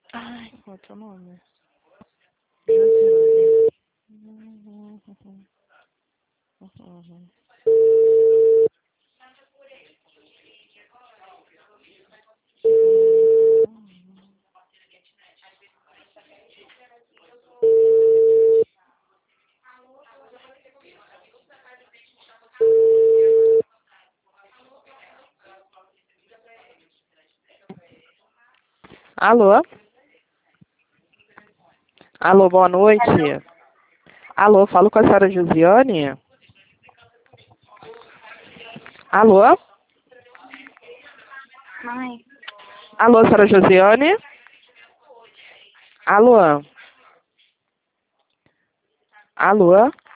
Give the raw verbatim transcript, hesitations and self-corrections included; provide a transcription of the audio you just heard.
Ai, qual é o teu nome? Josiane. Uhum, uhum, uhum. Alô? Alô, boa noite. Alô? Alô, falo com a senhora Josiane? Alô? Mãe, Alô, senhora Josiane? Alô? Alô?